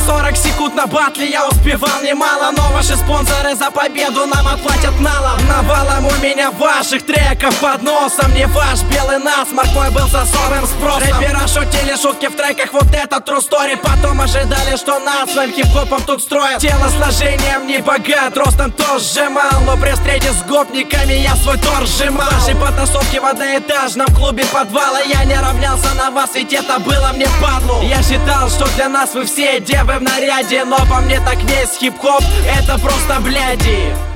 40 секунд на батле я успевал немало, но ваши спонсоры за победу нам отплатят налом. Навалом у меня ваших треков под носом. Не ваш белый насморк, мой был с особым спросом. Рэпера шутили шутки в треках, вот это true story. Потом ожидали, что нас своим хип-хопом тут строят. Телосложением не богат, ростом тоже сжимал, но при встрече с гопниками я свой торс сжимал. Ваши потасовки в одноэтажном клубе подвала, я не равнялся на вас, ведь это было мне падлу. Я считал, что для нас вы все девы в наряде, но по мне так весь хип-хоп это просто бляди.